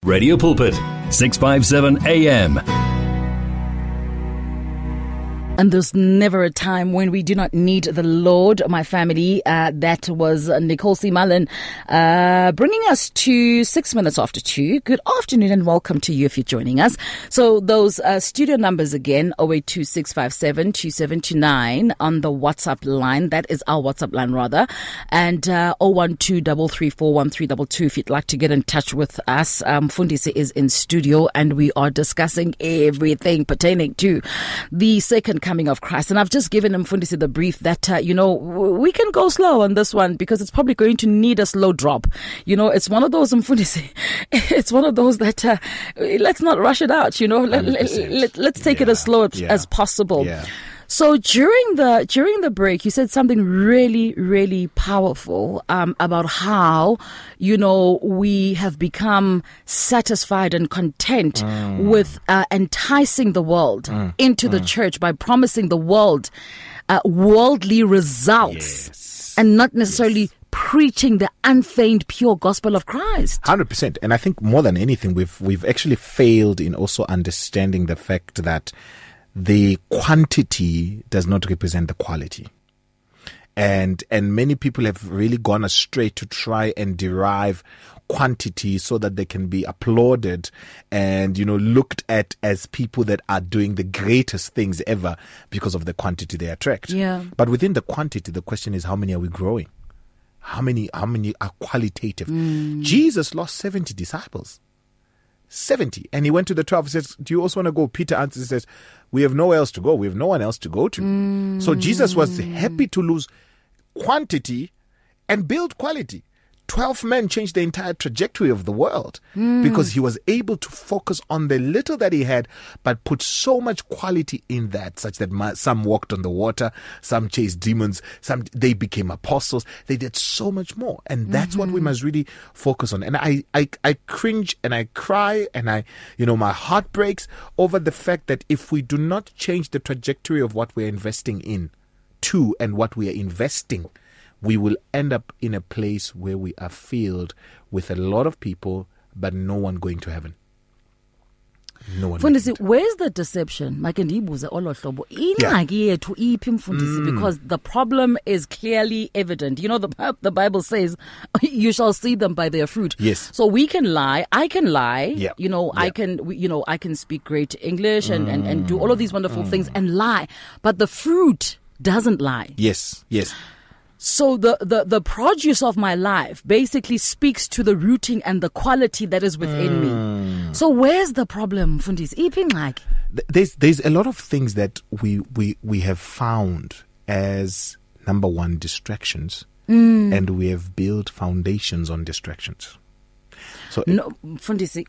Radio Pulpit, 657 AM. And there's never a time when we do not need the Lord, my family. That was Nicole C. Mullen, bringing us to 6 minutes after 2. Good afternoon and welcome to you if you're joining us. So those studio numbers again, 0826572729 on the WhatsApp line. That is our WhatsApp line rather. And 01233413222 if you'd like to get in touch with us. Mfundisi is in studio and we are discussing everything pertaining to the second coming of Christ. And I've just given Mfundisi the brief that, we can go slow on this one because it's probably going to need a slow drop. It's one of those, Mfundisi, it's one of those that let's not rush it out, let's take it as slow as possible. Yeah. So during the break, you said something really, really powerful about how, we have become satisfied and content with enticing the world into the church by promising the world worldly results and not necessarily preaching the unfeigned, pure gospel of Christ. 100%. And I think more than anything, we've actually failed in also understanding the fact that the quantity does not represent the quality. And many people have really gone astray to try and derive quantity so that they can be applauded and, looked at as people that are doing the greatest things ever because of the quantity they attract. Yeah. But within the quantity, the question is, how many are we growing? How many are qualitative? Jesus lost 70 disciples. 70. And he went to the 12 and says, do you also want to go? Peter answers and says, we have nowhere else to go. We have no one else to go to. So Jesus was happy to lose quantity and build quality. 12 men changed the entire trajectory of the world because he was able to focus on the little that he had, but put so much quality in that, such that some walked on the water, some chased demons, they became apostles. They did so much more. And that's what we must really focus on. And I cringe and I cry and my heart breaks over the fact that if we do not change the trajectory of what we're investing in to and what we are investing, we will end up in a place where we are filled with a lot of people, but no one going to heaven. No one. Mfundisi, where's the deception? Because the problem is clearly evident. The Bible says you shall see them by their fruit. Yes. So we can lie. I can lie. Yeah. I can speak great English and do all of these wonderful things and lie. But the fruit doesn't lie. Yes. So the produce of my life basically speaks to the rooting and the quality that is within me. So where's the problem, Mfundisi? There's a lot of things that we have found as, number one, distractions, and we have built foundations on distractions. So no, Mfundisi,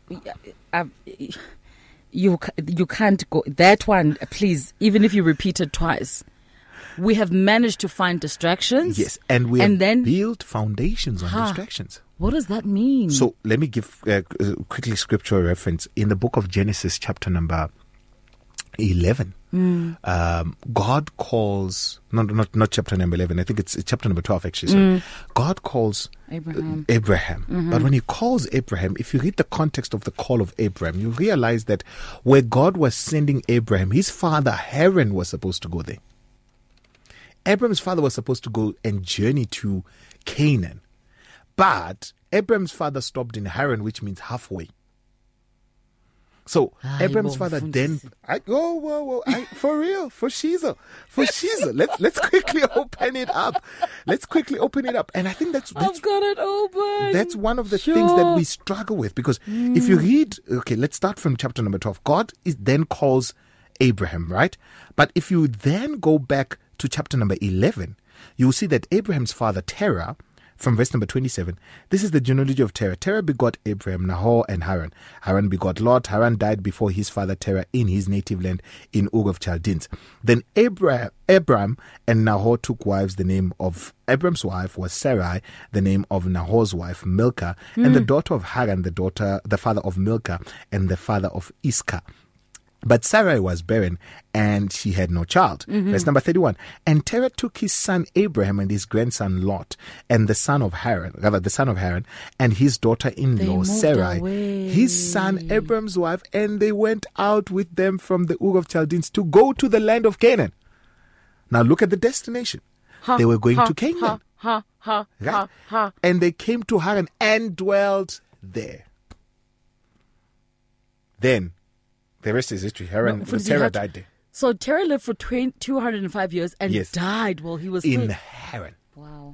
you can't go that one. Please, even if you repeat it twice. We have managed to find distractions. Yes, and we have built foundations on distractions. What does that mean? So let me give quickly scriptural reference. In the book of Genesis, chapter number 11, God calls, not chapter number 11, I think it's chapter number 12 actually. So God calls Abraham. But when he calls Abraham, if you read the context of the call of Abraham, you realize that where God was sending Abraham, his father Haran was supposed to go there. Abraham's father was supposed to go and journey to Canaan. But Abraham's father stopped in Haran, which means halfway. So Abraham's father then, for real, for Shiza. Let's quickly open it up. And I think that's I've got it open. That's one of the things that we struggle with, because if you read, let's start from chapter number 12. God then calls Abraham, right? But if you then go back to chapter number 11, you will see that Abraham's father Terah, from verse number 27, this is the genealogy of Terah. Terah begot Abraham, Nahor, and Haran. Haran begot Lot. Haran died before his father Terah in his native land in Ur of Chaldeans. Then Abram and Nahor took wives. The name of Abram's wife was Sarai, the name of Nahor's wife Milcah, and the daughter of Haran, the father of Milcah, and the father of Iscah. But Sarai was barren, and she had no child. Verse number 31. And Terah took his son Abraham and his grandson Lot, and the son of Haran, and his daughter-in-law Sarai, his son Abraham's wife, and they went out with them from the Ur of Chaldeans to go to the land of Canaan. Now look at the destination. They were going to Canaan. Right? And they came to Haran and dwelt there. Then, the rest is history. Terah died there. So Terah lived for 205 years and died while he was in Haran. Wow.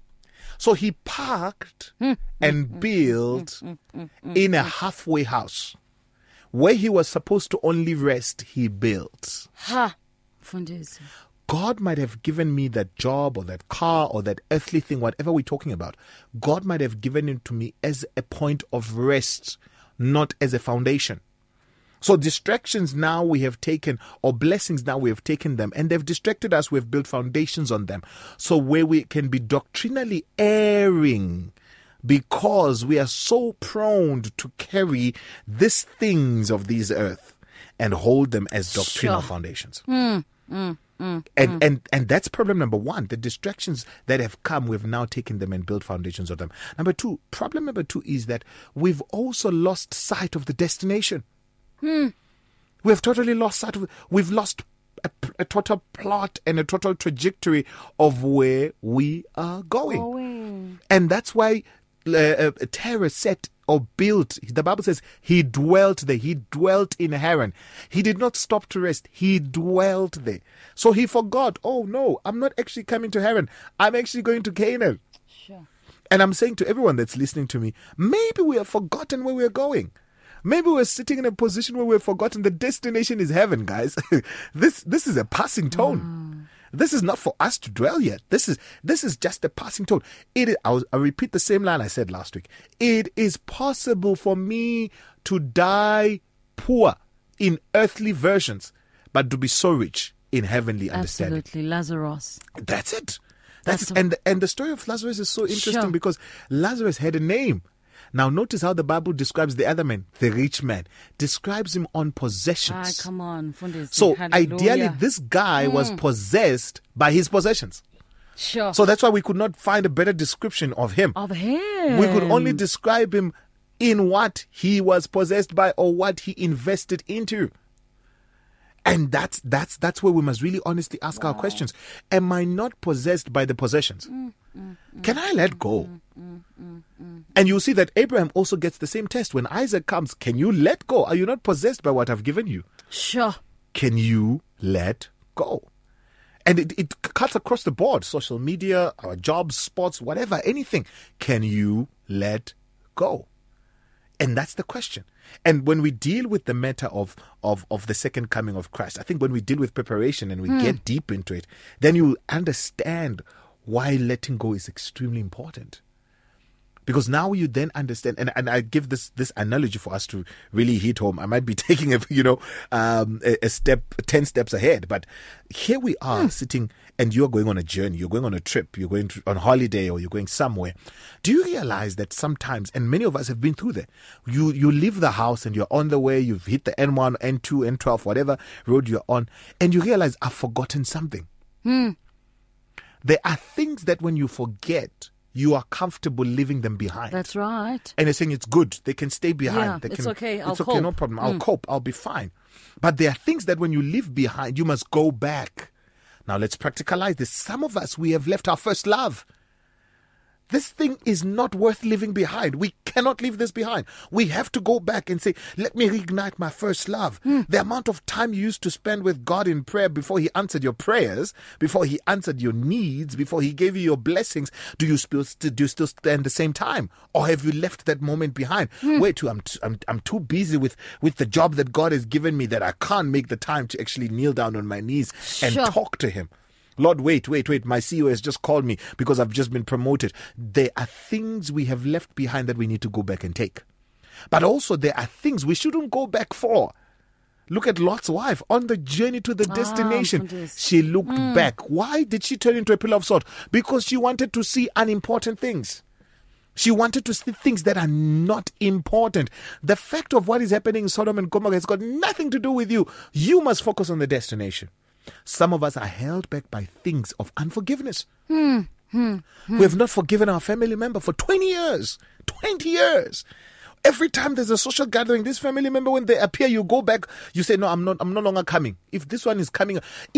So he parked and built in a halfway house. Where he was supposed to only rest, he built. Fundisi. God might have given me that job or that car or that earthly thing, whatever we're talking about. God might have given it to me as a point of rest, not as a foundation. So distractions now we have taken, or blessings now we have taken them, and they've distracted us. We've built foundations on them. So where we can be doctrinally erring, because we are so prone to carry these things of this earth and hold them as doctrinal foundations. And that's problem number one. The distractions that have come, we've now taken them and built foundations of them. Problem number two is that we've also lost sight of the destination. We've totally lost sight of it. We've lost a total plot and a total trajectory of where we are going. And that's why Terah set or built, the Bible says he dwelt there. He dwelt in Haran. He did not stop to rest. He dwelt there. So he forgot, oh no, I'm not actually coming to Haran. I'm actually going to Canaan. Sure. And I'm saying to everyone that's listening to me, maybe we have forgotten where we're going. Maybe we're sitting in a position where we've forgotten the destination is heaven, guys. This is a passing tone. This is not for us to dwell yet. This is just a passing tone. I'll repeat the same line I said last week. It is possible for me to die poor in earthly versions, but to be so rich in heavenly understanding. Absolutely, Lazarus. That's it. And the story of Lazarus is so interesting because Lazarus had a name. Now notice how the Bible describes the other man, the rich man, describes him on possessions. Come on, Fundisi. So Hallelujah. ideally this guy was possessed by his possessions. Sure. So that's why we could not find a better description of him. We could only describe him in what he was possessed by or what he invested into. And that's where we must really honestly ask our questions. Am I not possessed by the possessions? Can I let go? And you'll see that Abraham also gets the same test. When Isaac comes, can you let go? Are you not possessed by what I've given you? Sure. Can you let go? And it cuts across the board. Social media, our jobs, sports, whatever, anything. Can you let go? And that's the question. And when we deal with the matter of the second coming of Christ, I think when we deal with preparation and we get deep into it, then you understand why letting go is extremely important. Because now you then understand, and I give this analogy for us to really hit home. I might be taking a step, 10 steps ahead, but here we are sitting, and you're going on a journey, you're going on a trip, you're going on holiday, or you're going somewhere. Do you realize that sometimes, and many of us have been through that, you leave the house and you're on the way, you've hit the N1, N2, N12, whatever road you're on, and you realize, I've forgotten something. There are things that when you forget, you are comfortable leaving them behind. That's right. And you're saying it's good. They can stay behind. Yeah, it's okay. I'll cope. Okay, no problem. I'll cope. I'll be fine. But there are things that when you leave behind, you must go back. Now let's practicalize this. Some of us, we have left our first love. This thing is not worth leaving behind. We cannot leave this behind. We have to go back and say, let me reignite my first love. The amount of time you used to spend with God in prayer before He answered your prayers, before He answered your needs, before He gave you your blessings, do you still spend the same time? Or have you left that moment behind? Wait, I'm too busy with the job that God has given me that I can't make the time to actually kneel down on my knees and talk to Him. Lord, wait. My CEO has just called me because I've just been promoted. There are things we have left behind that we need to go back and take. But also there are things we shouldn't go back for. Look at Lot's wife on the journey to the destination. She looked back. Why did she turn into a pillar of salt? Because she wanted to see unimportant things. She wanted to see things that are not important. The fact of what is happening in Sodom and Gomorrah has got nothing to do with you. You must focus on the destination. Some of us are held back by things of unforgiveness. We have not forgiven our family member for 20 years. 20 years. Every time there's a social gathering, this family member, when they appear, you go back, you say, no, I'm no longer coming. If this one is coming,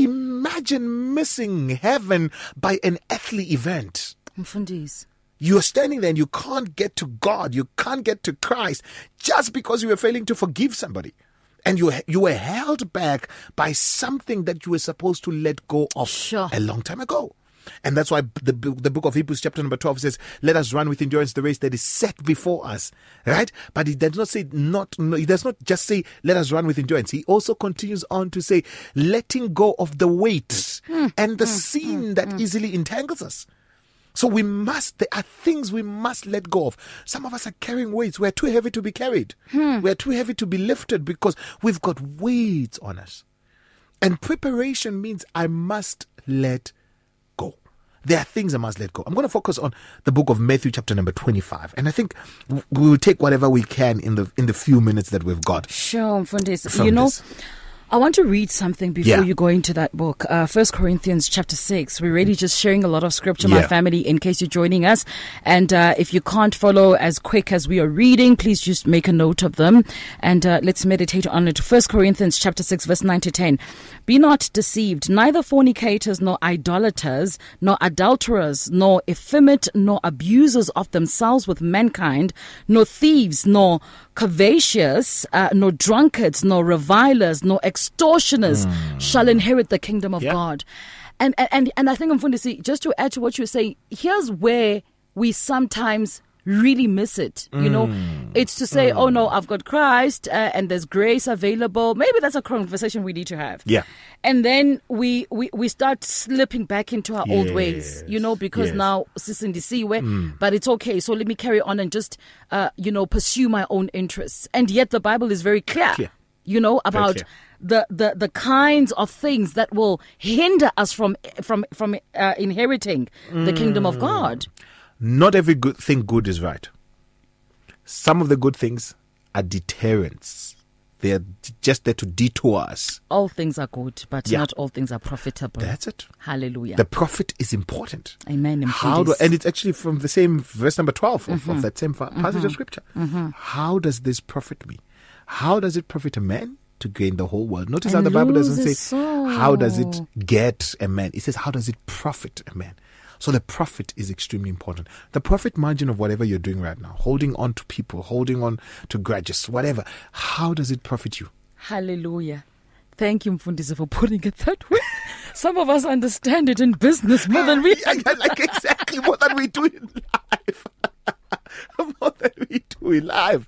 imagine missing heaven by an earthly event. Mfundisi. You're standing there and you can't get to God. You can't get to Christ just because you were failing to forgive somebody. And you were held back by something that you were supposed to let go of a long time ago. And that's why the book of Hebrews chapter number 12 says, let us run with endurance the race that is set before us. Right? But it does not say he does not just say, let us run with endurance. He also continues on to say, letting go of the weight and the sin that easily entangles us. So there are things we must let go of. Some of us are carrying weights. We're too heavy to be carried. We're too heavy to be lifted because we've got weights on us. And preparation means I must let go. There are things I must let go. I'm going to focus on the book of Matthew chapter number 25. And I think we will take whatever we can in the few minutes that we've got. Sure, Mfundisi. I want to read something before you go into that book. 1 Corinthians chapter 6. We're really just sharing a lot of scripture, my family, in case you're joining us. And if you can't follow as quick as we are reading, please just make a note of them. And let's meditate on it. 1 Corinthians chapter 6, verse 9 to 10. Be not deceived, neither fornicators, nor idolaters, nor adulterers, nor effeminate, nor abusers of themselves with mankind, nor thieves, nor covetous, nor drunkards, nor revilers, nor extortioners shall inherit the kingdom of God. And I think, Mfundisi, just to add to what you say, here's where we sometimes really miss it. You know, it's to say, oh no, I've got Christ and there's grace available. Maybe that's a conversation we need to have. Yeah. And then we start slipping back into our old ways, you know, because now but it's okay. So let me carry on and just, pursue my own interests. And yet the Bible is very clear. You know, about the kinds of things that will hinder us from inheriting the kingdom of God. Not every good thing good is right. Some of the good things are deterrents. They are just there to detour us. All things are good, but not all things are profitable. That's it. Hallelujah. The profit is important. Amen. And it's actually from the same verse number 12 of that same passage of scripture. How does this profit me? How does it profit a man to gain the whole world? Notice how the Bible doesn't say, how does it get a man? It says, how does it profit a man? So the profit is extremely important. The profit margin of whatever you're doing right now, holding on to people, holding on to grudges, whatever, how does it profit you? Hallelujah. Thank you, Mfundisi, for putting it that way. Some of us understand it in business more than we like exactly more than we do in life. More than we do in life.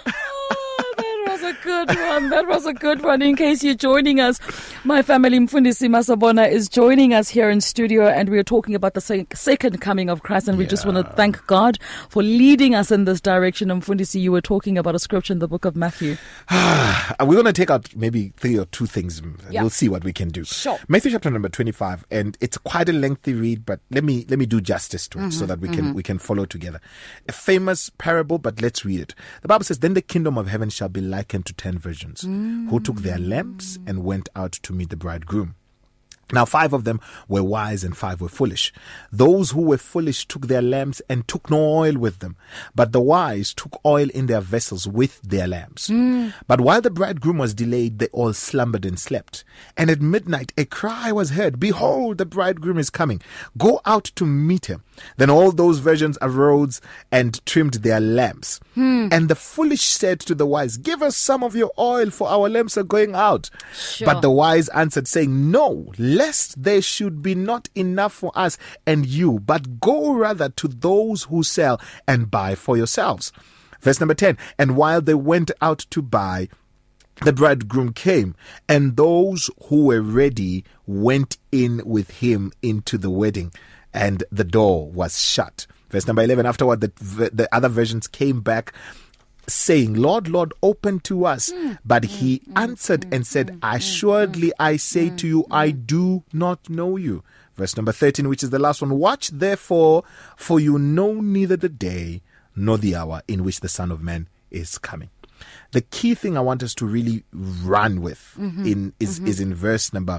That was a good one. That was a good one. In case you're joining us, my family, Mfundisi Masabona, is joining us here in studio, and we're talking about the second coming of Christ, and we just want to thank God for leading us in this direction. And Mfundisi, you were talking about a scripture in the book of Matthew. We're going to take out maybe 3 or 2 things. We'll see what we can do. Sure. Matthew chapter number 25, and it's quite a lengthy read, but let me do justice to it so that we can follow together. A famous parable, but let's read it. The Bible says, then the kingdom of heaven shall be likened to 10 virgins who took their lamps and went out to meet the bridegroom. Now 5 of them were wise and 5 were foolish. Those who were foolish took their lamps and took no oil with them, but the wise took oil in their vessels with their lamps. But while the bridegroom was delayed, they all slumbered and slept. And at midnight a cry was heard, behold, the bridegroom is coming. Go out to meet him. Then all those virgins arose and trimmed their lamps. And the foolish said to the wise, give us some of your oil, for our lamps are going out. But the wise answered, saying, no, lest there should be not enough for us and you, but go rather to those who sell and buy for yourselves. Verse number 10, and while they went out to buy, the bridegroom came, and those who were ready went in with him into the wedding, and the door was shut. Verse number 11, afterward the other versions came back, saying, Lord, Lord, open to us. But he answered and said, assuredly I say to you, I do not know you. Verse number 13, which is the last one. Watch therefore, for you know neither the day nor the hour in which the Son of Man is coming. The key thing I want us to really run with is in verse number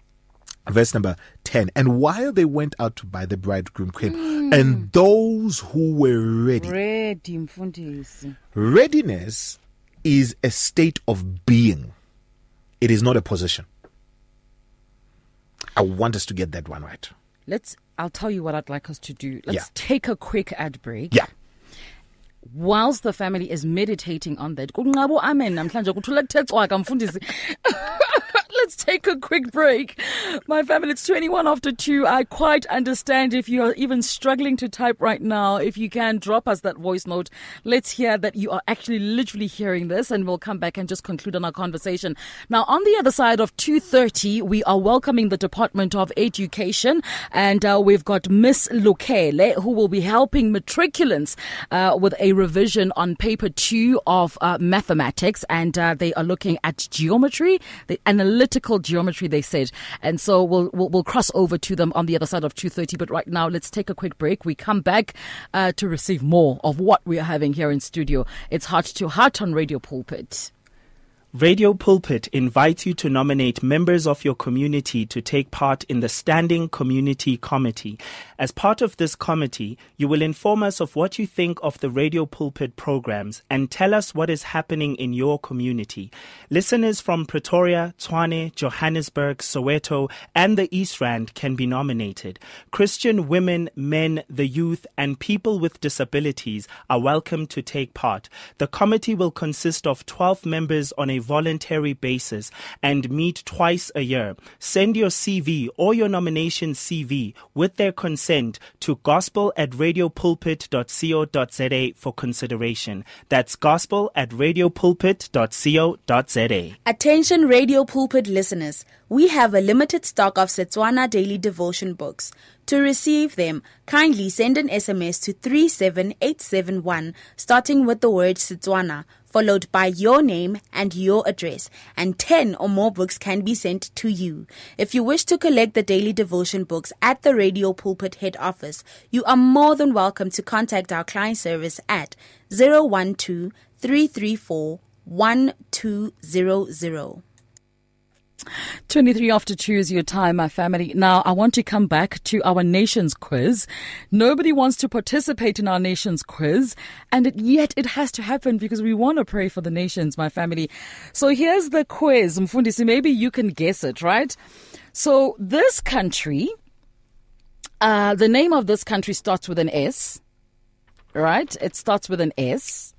10. And while they went out to buy, the bridegroom came, and those who were ready. Readiness is a state of being. It is not a position. I want us to get that one right. I'll tell you what I'd like us to do. Let's take a quick ad break. Yeah. Whilst the family is meditating on that. Let's take a quick break. My family, it's 21 after 2. I quite understand if you're even struggling to type right now. If you can, drop us that voice note. Let's hear that you are actually literally hearing this, and we'll come back and just conclude on our conversation. Now, on the other side of 2:30, we are welcoming the Department of Education, and we've got Miss Lukele, who will be helping matriculants with a revision on paper 2 of mathematics, and they are looking at geometry, the analytical geometry, they said. And so we'll cross over to them on the other side of 2:30. But right now, let's take a quick break. We come back to receive more of what we are having here in studio. It's Heart to Heart on Radio Pulpit. Radio Pulpit invites you to nominate members of your community to take part in the Standing Community Committee. As part of this committee, you will inform us of what you think of the Radio Pulpit programs and tell us what is happening in your community. Listeners from Pretoria, Tshwane, Johannesburg, Soweto, and the East Rand can be nominated. Christian women, men, the youth, and people with disabilities are welcome to take part. The committee will consist of 12 members on a voluntary basis and meet twice a year. Send your CV or your nomination CV with their consent to gospel@radiopulpit.co.za for consideration. That's gospel@radiopulpit.co.za. Attention Radio Pulpit listeners, we have a limited stock of Setswana Daily Devotion books. To receive them, kindly send an SMS to 37871 starting with the word Setswana, followed by your name and your address, and 10 or more books can be sent to you. If you wish to collect the daily devotion books at the Radio Pulpit head office, you are more than welcome to contact our client service at 012 334 1200. 23 after 2 is your time, my family. Now, I want to come back to our nation's quiz. Nobody wants to participate in our nation's quiz, and yet it has to happen because we want to pray for the nations, my family. So here's the quiz. Mfundisi, maybe you can guess it, right? So this country, the name of this country starts with an S, right? It starts with an S.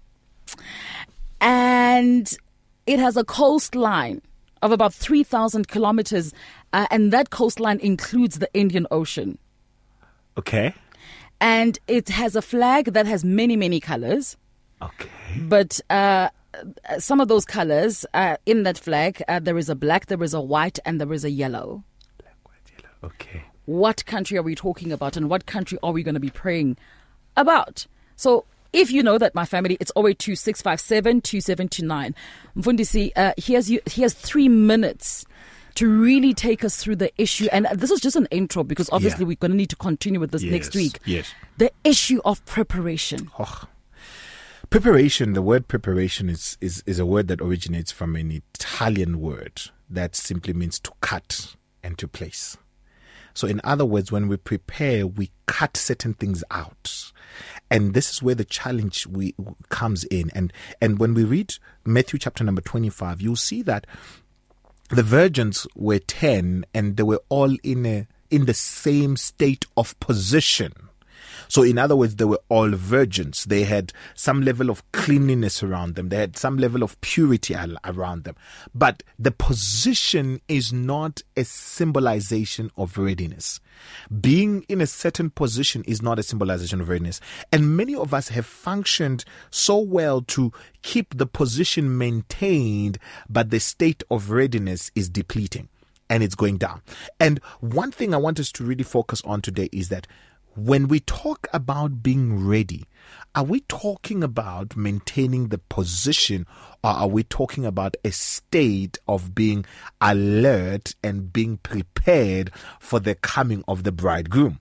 And it has a coastline of about 3,000 kilometers, and that coastline includes the Indian Ocean. Okay. And it has a flag that has many, many colors. Okay. But some of those colors in that flag, there is a black, there is a white, and there is a yellow. Black, white, yellow. Okay. What country are we talking about, and what country are we going to be praying about? So if you know that, my family, it's 082 657 2729. Mfundisi, he has 3 minutes to really take us through the issue. And this is just an intro because obviously we're going to need to continue with this next week. Yes. The issue of preparation. Preparation, the word preparation is a word that originates from an Italian word that simply means to cut and to place. So in other words, when we prepare, we cut certain things out. And this is where the challenge comes in. And when we read Matthew chapter number 25, you'll see that the virgins were 10 and they were all in the same state of position. So in other words, they were all virgins. They had some level of cleanliness around them. They had some level of purity around them. But the position is not a symbolization of readiness. Being in a certain position is not a symbolization of readiness. And many of us have functioned so well to keep the position maintained, but the state of readiness is depleting and it's going down. And one thing I want us to really focus on today is that when we talk about being ready, are we talking about maintaining the position, or are we talking about a state of being alert and being prepared for the coming of the bridegroom?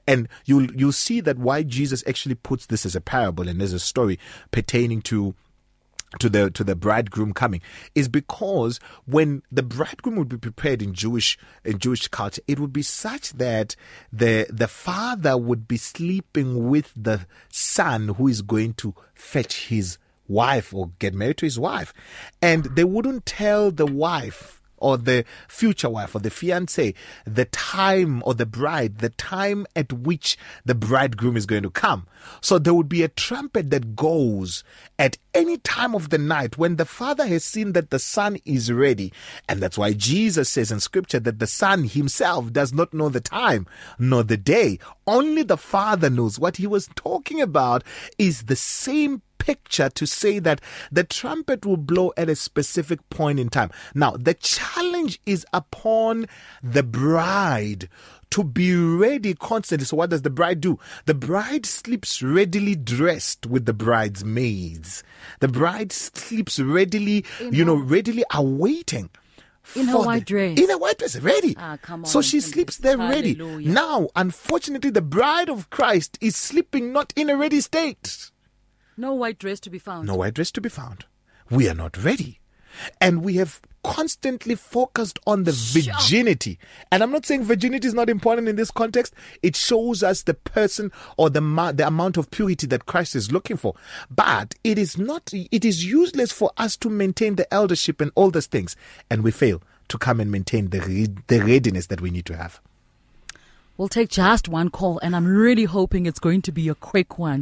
And you'll see that why Jesus actually puts this as a parable, and there's a story pertaining to the bridegroom coming, is because when the bridegroom would be prepared in Jewish culture, it would be such that the father would be sleeping with the son who is going to fetch his wife or get married to his wife, and they wouldn't tell the wife or the future wife or the fiancé the time, or the bride, the time at which the bridegroom is going to come. So there would be a trumpet that goes at any time of the night when the father has seen that the son is ready. And that's why Jesus says in scripture that the son himself does not know the time nor the day. Only the father knows. What he was talking about is the same picture to say that the trumpet will blow at a specific point in time. Now, the challenge is upon the bride to be ready constantly. So what does the bride do? The bride sleeps readily dressed with the bridesmaids. The bride sleeps readily, readily awaiting. In her white dress. In a white dress, ready. Come on. So she sleeps there ready. Hallelujah. Now, unfortunately, the bride of Christ is sleeping not in a ready state. No white dress to be found. No white dress to be found. We are not ready. And we have constantly focused on the virginity. And I'm not saying virginity is not important in this context. It shows us the person or the amount of purity that Christ is looking for. But it is useless for us to maintain the eldership and all those things. And we fail to come and maintain the readiness that we need to have. We'll take just one call, and I'm really hoping it's going to be a quick one.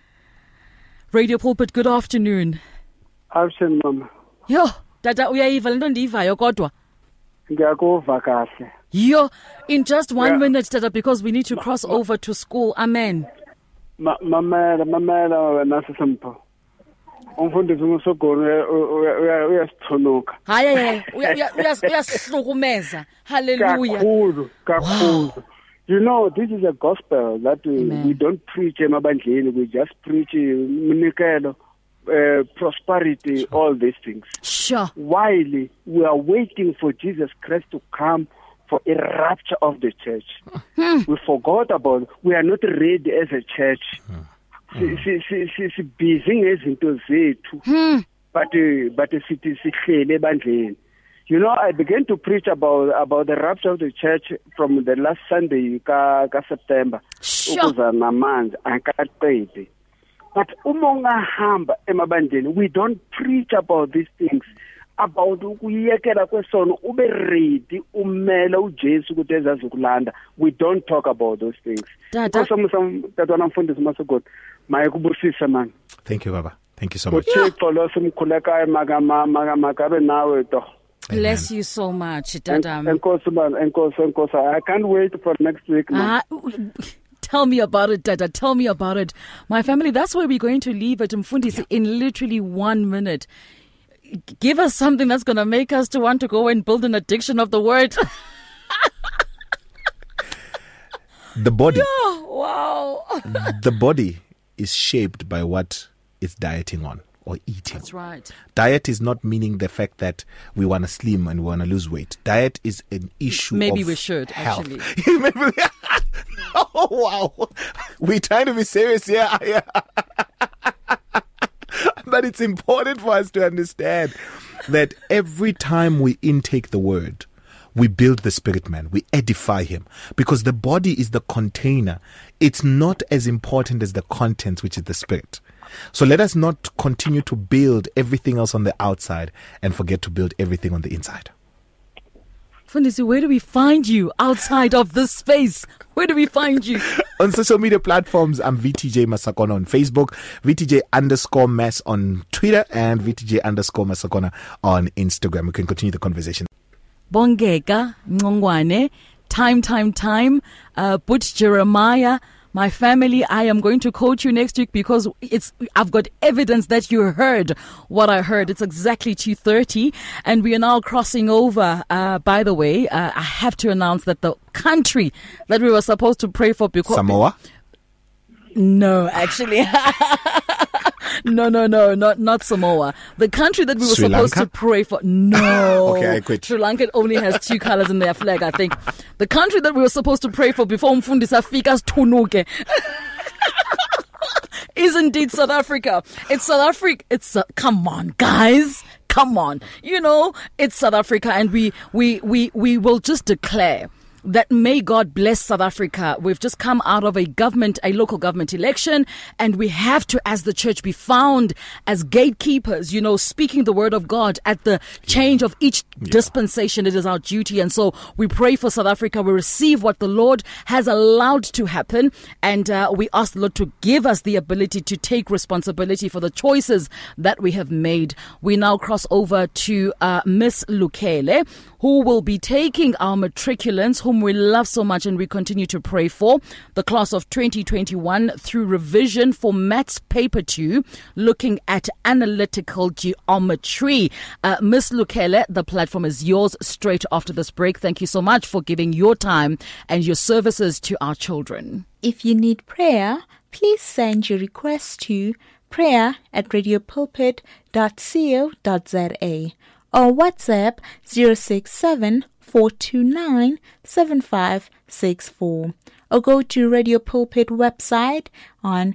Radio Pulpit, good afternoon. Awesome, mama. Yo, tata uyayiva lento ndiyivayo kodwa. Ngiyakuva kahle. Yo, in just 1 minute, tata, because we need to cross over to school. Amen. Mamela nasi Simpho. Umfundisi uMsogolo uyasithonuka. Hayi uyasihlukumeza. Hallelujah. Kakhulu. You know, this is a gospel that we don't preach emabandleni. We just preach mnikelo, prosperity, all these things. Sure. While we are waiting for Jesus Christ to come for a rapture of the church, we forgot about. We are not ready as a church. Busy ngezinto zethu, but sihlele ebandleni. You know, I began to preach about the rapture of the church from the last Sunday, September. Sure. But umonga hamba emabandleni, we don't preach about these things. About ukuyekela kwesono ube ready umela uJesu ukuthi ezazokulanda. We don't talk about those things. Thank you, Baba. Thank you so much. Bless you so much, Dada. I can't wait for next week. Tell me about it, Dada. Tell me about it. My family, that's where we're going to leave at Mfundisi in literally 1 minute. Give us something that's going to make us to want to go and build an addiction of the word. The body. Yeah, wow. The body is shaped by what it's dieting on or eating. That's right. Diet is not meaning the fact that we want to slim and we want to lose weight. Diet is an issue Maybe of we should, health. actually. Oh, wow. We're trying to be serious here. But it's important for us to understand that every time we intake the word, we build the spirit man, we edify him, because the body is the container. It's not as important as the contents, which is the spirit. So let us not continue to build everything else on the outside and forget to build everything on the inside. Fundisi, where do we find you outside of this space? Where do we find you? On social media platforms, I'm VTJ Masakona on Facebook, VTJ_Mas on Twitter, and VTJ_Masakona on Instagram. We can continue the conversation. Bongeka, Ngongwane, Time, Butch Jeremiah, my family, I am going to quote you next week because I've got evidence that you heard what I heard. It's exactly 2:30 and we are now crossing over. By the way, I have to announce that the country that we were supposed to pray for because... Samoa? No, actually. No, not Samoa. The country that we were Sri supposed Lanka? to pray for. No. Okay, I quit. Sri Lanka only has 2 colors in their flag, I think. The country that we were supposed to pray for before Mfundisi Fika's Tunuke is indeed South Africa. It's South Africa. Come on, guys. Come on. It's South Africa, and we will just declare that may God bless South Africa. We've just come out of a local government election, and we have to, as the church, be found as gatekeepers, speaking the word of God at the change of each dispensation. It is our duty. And so we pray for South Africa. We receive what the Lord has allowed to happen. And we ask the Lord to give us the ability to take responsibility for the choices that we have made. We now cross over to Miss Lukele, who will be taking our matriculants, whom we love so much and we continue to pray for, the class of 2021, through revision for Maths Paper 2, looking at analytical geometry. Miss Lukele, the platform is yours straight after this break. Thank you so much for giving your time and your services to our children. If you need prayer, please send your request to prayer@radiopulpit.co.za or WhatsApp 067-429-7564, or go to Radio Pulpit website on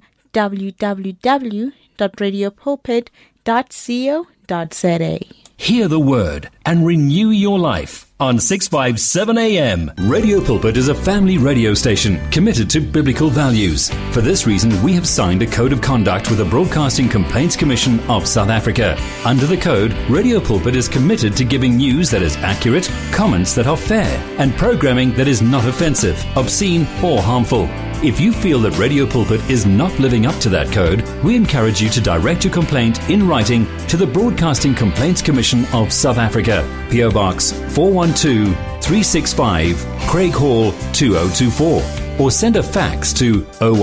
www.radiopulpit.co.za. Hear the word and renew your life on 657 AM. Radio Pulpit is a family radio station committed to biblical values. For this reason, we have signed a code of conduct with the Broadcasting Complaints Commission of South Africa. Under the code, Radio Pulpit is committed to giving news that is accurate, comments that are fair, and programming that is not offensive, obscene, or harmful. If you feel that Radio Pulpit is not living up to that code, we encourage you to direct your complaint in writing to the Broadcasting Complaints Commission of South Africa, PO Box 412-365, Craig Hall 2024, or send a fax to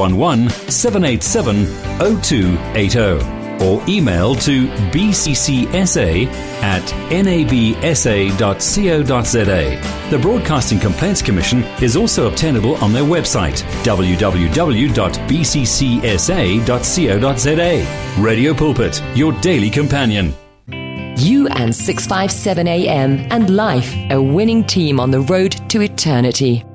011-787-0280, or email to bccsa@nabsa.co.za. The Broadcasting Complaints Commission is also obtainable on their website, www.bccsa.co.za. Radio Pulpit, your daily companion. You and 657 AM and life, a winning team on the road to eternity.